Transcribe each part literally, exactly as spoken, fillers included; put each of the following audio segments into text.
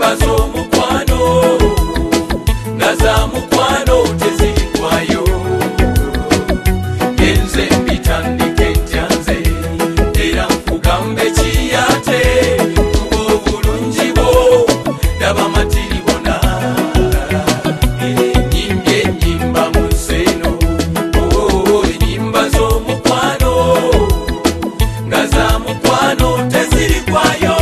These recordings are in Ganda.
enyimba z'omukwano nga za mukwano tezirikwayo enze mbitandike ntya nze era nkugambe kiyate obulungi bwo ndaba matiribona enyimbye enyimba mu nseno enyimba z'omukwano nga za mukwano tezirikwayo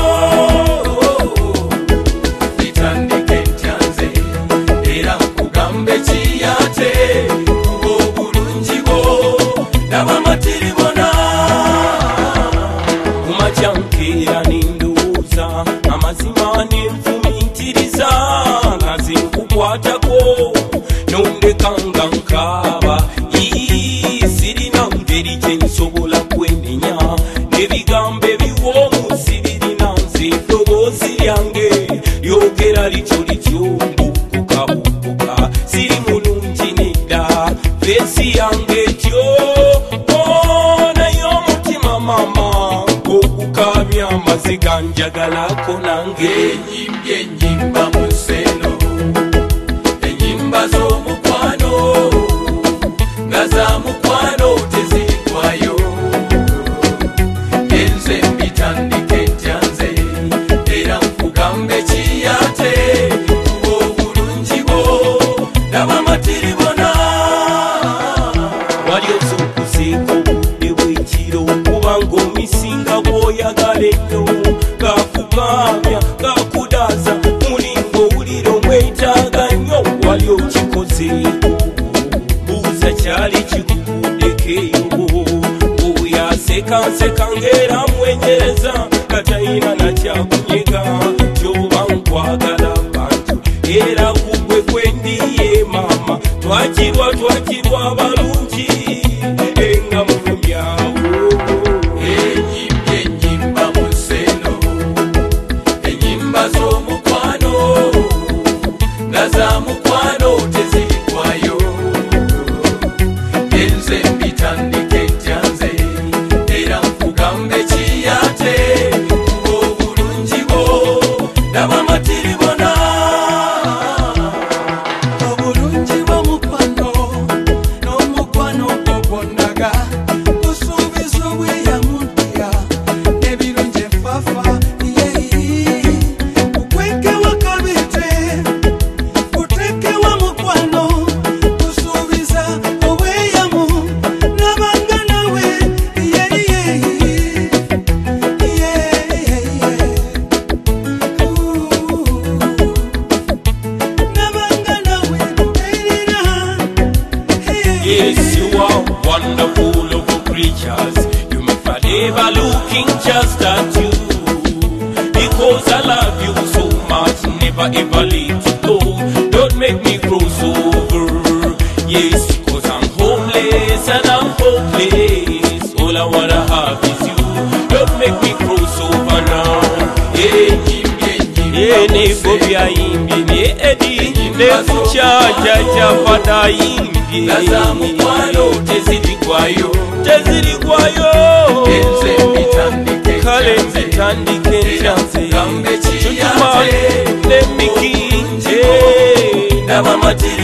bitandike ntya nze era nkugambe kiyate obulungi bwo ndaba matiribona kumakyankeera nindowooza amazima nenfumiitiriza nga zinkukwatako nondekanga nkaaba sirina ngeri gyensobola kwenenya n'ebigambo ebiwoomu sibirina nze eddoboozi lyange lyogera lityo lityo mbukukabukuka siri mulungi nedda feesi yange etyo naye omutima mama okukaabya amaziga njagalako nange enyimbye enyimba mu nseno enyimba z'omukwano nga za mukwano tezirikwayo enze mbitandike ntya nze era nkugambe kiyate obulungi bwo ndaba matiribona wali ozukuseeko obudde bw'ekiro kubanga omisinga bw'oyagala ennyo gakugaamya gakudaaza mulingo owulira omwetaaga nnyo wali okikozeeko buuza kyali kikuguddeko oyasekanseka ng'era mwenyereza nga talina nakyakunyega kyoba nkwagala bantu era kugwe kwendiye mama twakirwa twakirwa balungi enga mulumyawo enyimbye enyimba mu nseno enyimba z'omukwano nga za mukwano tezirikwayo enze mbitandike ntya nze era nkugambe kiyate obulungi bwo ndaba matiribona obulungi bw'omukwano n'omukwano gwo gwondaga kusuubiza obweyamudya n'ebirungi enfafa yeyi kukwekewa kabite kutekewa mukwano kusuubiza obweyamu nabanga nawe yeyi nabanga nawe erira Yes, you are wonderful of all creatures. You make my neighbor looking just at you. Because I love you so much, never ever let you go. Don't make me cross over. Yes, because I'm homeless and I'm hopeless. All I wanna have is you. Don't make me cross over now. Yeah, yeah, niko byayimbye ne edi ne kuchacha chafata yimbye nga za mukwano tezirikwayo tezirikwayo enze mbitandike kale ntya nze mbitandike ntya nze nkugambe tutuma kiyate n'emikinje ndaba matiribona